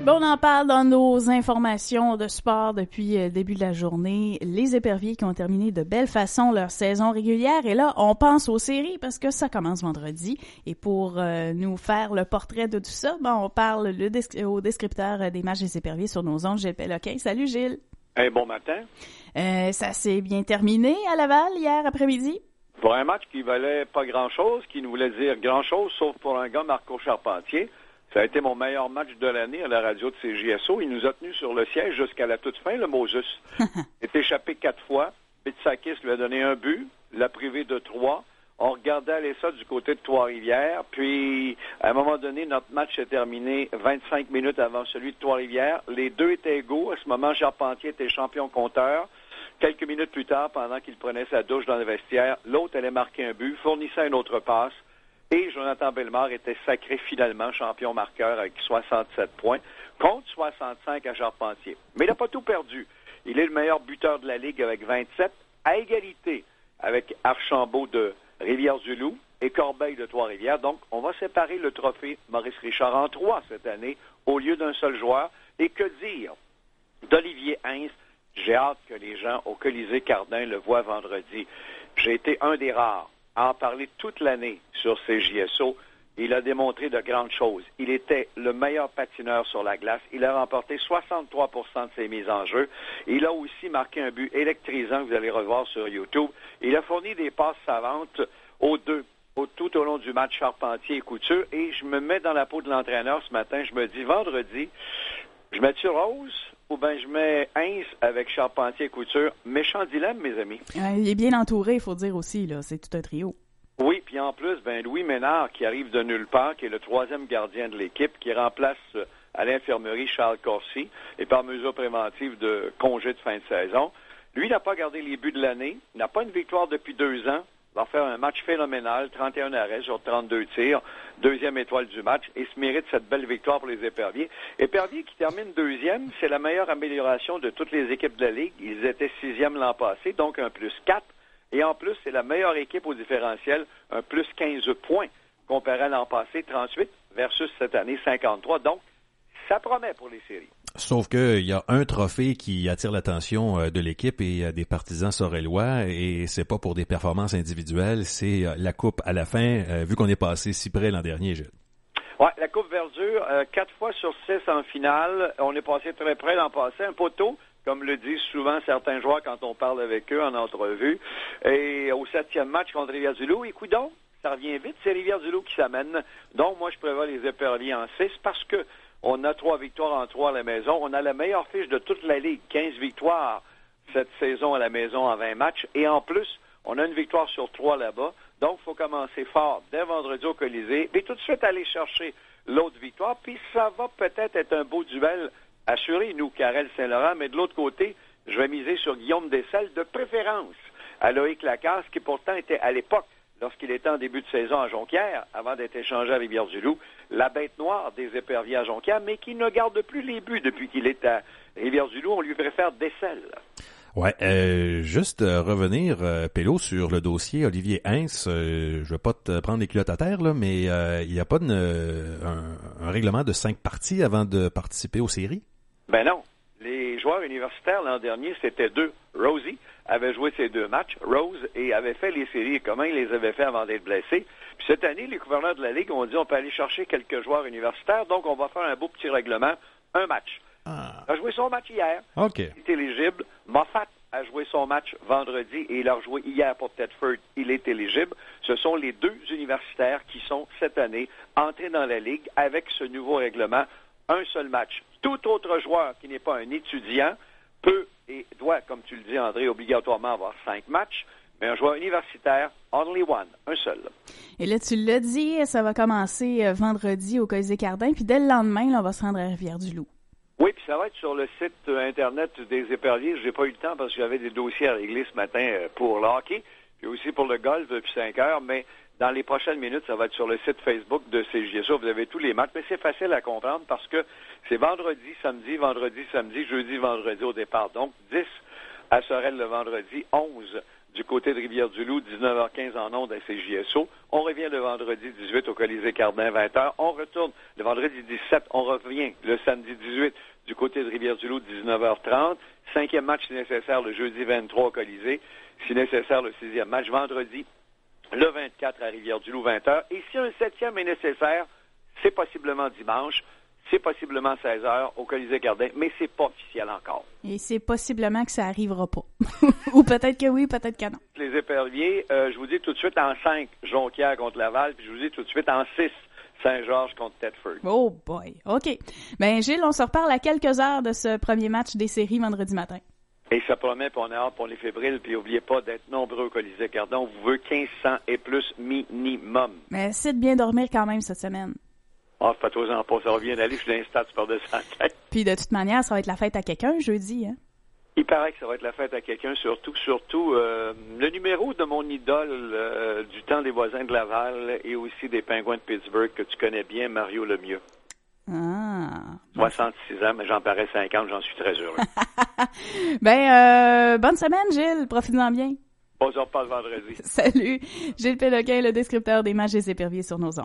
Bon, on en parle dans nos informations de sport depuis le début de la journée. Les éperviers qui ont terminé de belle façon leur saison régulière. Et là, on pense aux séries parce que ça commence vendredi. Et pour nous faire le portrait de tout ça, on parle au descripteur des matchs des éperviers sur nos ondes, Gilles Péloquin. Salut Gilles. Bon matin. Ça s'est bien terminé à Laval hier après-midi? Pour un match qui valait pas grand-chose, qui ne voulait dire grand-chose, sauf pour un gars, Marco Charpentier. Ça a été mon meilleur match de l'année à la radio de CJSO. Il nous a tenus sur le siège jusqu'à la toute fin, le Moses. Il est échappé 4 fois. Bitsakis lui a donné un but, l'a privé de 3. On regardait aller ça du côté de Trois-Rivières. Puis, à un moment donné, notre match s'est terminé 25 minutes avant celui de Trois-Rivières. Les deux étaient égaux. À ce moment, Charpentier était champion compteur. Quelques minutes plus tard, pendant qu'il prenait sa douche dans le vestiaire, l'autre allait marquer un but, fournissait une autre passe. Et Jonathan Bellemare était sacré finalement champion marqueur avec 67 points contre 65 à Charpentier. Mais il n'a pas tout perdu. Il est le meilleur buteur de la Ligue avec 27, à égalité avec Archambault de Rivière-du-Loup et Corbeil de Trois-Rivières. Donc, on va séparer le trophée Maurice Richard en 3 cette année au lieu d'un seul joueur. Et que dire d'Olivier Heinz? J'ai hâte que les gens au Colisée Cardin le voient vendredi. J'ai été un des rares à en parler toute l'année sur CJSO. Il a démontré de grandes choses. Il était le meilleur patineur sur la glace. Il a remporté 63 de ses mises en jeu. Il a aussi marqué un but électrisant que vous allez revoir sur YouTube. Il a fourni des passes savantes aux deux, tout au long du match Charpentier et Couture. Et je me mets dans la peau de l'entraîneur ce matin. Je me dis, vendredi, je mets-tu Rose ou bien je mets Heinz avec Charpentier et Couture? Méchant dilemme, mes amis. Il est bien entouré, il faut dire aussi, là. C'est tout un trio. Oui, puis en plus, Louis Ménard, qui arrive de nulle part, qui est le 3e gardien de l'équipe, qui remplace à l'infirmerie Charles Corsi, et par mesure préventive de congé de fin de saison. Lui, il n'a pas gardé les buts de l'année, il n'a pas une victoire depuis 2 ans, il va faire un match phénoménal, 31 arrêts sur 32 tirs, 2e étoile du match, et se mérite cette belle victoire pour les Éperviers. Éperviers qui termine 2e, c'est la meilleure amélioration de toutes les équipes de la Ligue. Ils étaient 6e l'an passé, donc un +4. Et en plus, c'est la meilleure équipe au différentiel, un +15 points, comparé à l'an passé, 38, versus cette année, 53. Donc, ça promet pour les séries. Sauf qu'il y a un trophée qui attire l'attention de l'équipe et des partisans sorellois, et c'est pas pour des performances individuelles, c'est la coupe à la fin, vu qu'on est passé si près l'an dernier, Gilles. Oui, la Coupe Verdure, 4 fois sur 6 en finale. On est passé très près l'an passé. Un poteau, comme le disent souvent certains joueurs quand on parle avec eux en entrevue. Et au 7e match contre Rivière-du-Loup, et coudonc, ça revient vite, c'est Rivière-du-Loup qui s'amène. Donc, moi, je prévois les Éperviers en 6 parce que on a 3 victoires en 3 à la maison. On a la meilleure fiche de toute la Ligue, 15 victoires cette saison à la maison en 20 matchs. Et en plus, on a une victoire sur 3 là-bas. Donc, il faut commencer fort dès vendredi au Colisée. Puis tout de suite aller chercher l'autre victoire. Puis ça va peut-être être un beau duel assuré, nous, Karel Saint-Laurent. Mais de l'autre côté, je vais miser sur Guillaume Dessel, de préférence à Loïc Lacasse, qui pourtant était à l'époque, lorsqu'il était en début de saison à Jonquière, avant d'être échangé à Rivière-du-Loup, la bête noire des Éperviers à Jonquière, mais qui ne garde plus les buts depuis qu'il est à Rivière-du-Loup. On lui préfère Dessel. Ouais, juste revenir, Pélo, sur le dossier Olivier Heinz. Je veux pas te prendre les culottes à terre, là, mais il n'y a pas un règlement de 5 parties avant de participer aux séries? Ben non. Les joueurs universitaires l'an dernier, c'était 2. Rosie avait joué ses 2 matchs, Rose, et avait fait les séries. Comment il les avait fait avant d'être blessé? Puis cette année, les gouverneurs de la Ligue ont dit on peut aller chercher quelques joueurs universitaires, donc on va faire un beau petit règlement, un match. Il a joué son match hier. OK. Il est éligible. Moffat a joué son match vendredi et il a rejoué hier pour Thetford. Il est éligible. Ce sont les 2 universitaires qui sont, cette année, entrés dans la Ligue avec ce nouveau règlement. Un seul match. Tout autre joueur qui n'est pas un étudiant peut et doit, comme tu le dis, André, obligatoirement avoir 5 matchs. Mais un joueur universitaire, only one, un seul. Et là, tu l'as dit, ça va commencer vendredi au Colisée Cardin, puis dès le lendemain, là, on va se rendre à Rivière-du-Loup. Oui, puis ça va être sur le site Internet des Éperviers. J'ai pas eu le temps parce que j'avais des dossiers à régler ce matin pour le hockey, puis aussi pour le golf depuis 5 heures, mais dans les prochaines minutes, ça va être sur le site Facebook de CJSO. Vous avez tous les matchs, mais c'est facile à comprendre parce que c'est vendredi, samedi, jeudi, vendredi au départ. Donc, 10 à Sorel le vendredi, 11 du côté de Rivière-du-Loup, 19h15 en ondes à CJSO. On revient le vendredi 18 au Colisée Cardin, 20h. On retourne le vendredi 17, on revient le samedi 18 du côté de Rivière-du-Loup, 19h30. 5e match si nécessaire le jeudi 23 au Colisée. Si nécessaire, le 6e match vendredi, le 24 à Rivière-du-Loup, 20h. Et si un 7e est nécessaire, c'est possiblement dimanche. C'est possiblement 16h au Colisée Cardin, mais c'est pas officiel encore. Et c'est possiblement que ça arrivera pas. Ou peut-être que oui, peut-être que non. Les éperviers, je vous dis tout de suite en 5, Jonquière contre Laval, puis je vous dis tout de suite en 6, Saint-Georges contre Thetford. Oh boy, OK. Ben Gilles, on se reparle à quelques heures de ce premier match des séries vendredi matin. Et ça promet, puis on est hâte pour les fébriles, puis n'oubliez pas d'être nombreux au Colisée Cardin. On vous veut 1500 et plus minimum. Mais c'est de bien dormir quand même cette semaine. Ah, fais-toi-en pas, ça va bien aller, je suis l'instant, tu pars de sa tête. Puis de toute manière, ça va être la fête à quelqu'un jeudi, hein? Il paraît que ça va être la fête à quelqu'un, surtout le numéro de mon idole du temps des voisins de Laval et aussi des Pingouins de Pittsburgh que tu connais bien, Mario Lemieux. Ah. 66 ans, mais j'en parais 50, j'en suis très heureux. Bonne semaine, Gilles, profite-en bien. On se reparle vendredi. Salut, Gilles Péloquin, le descripteur des matchs des éperviers sur nos ondes.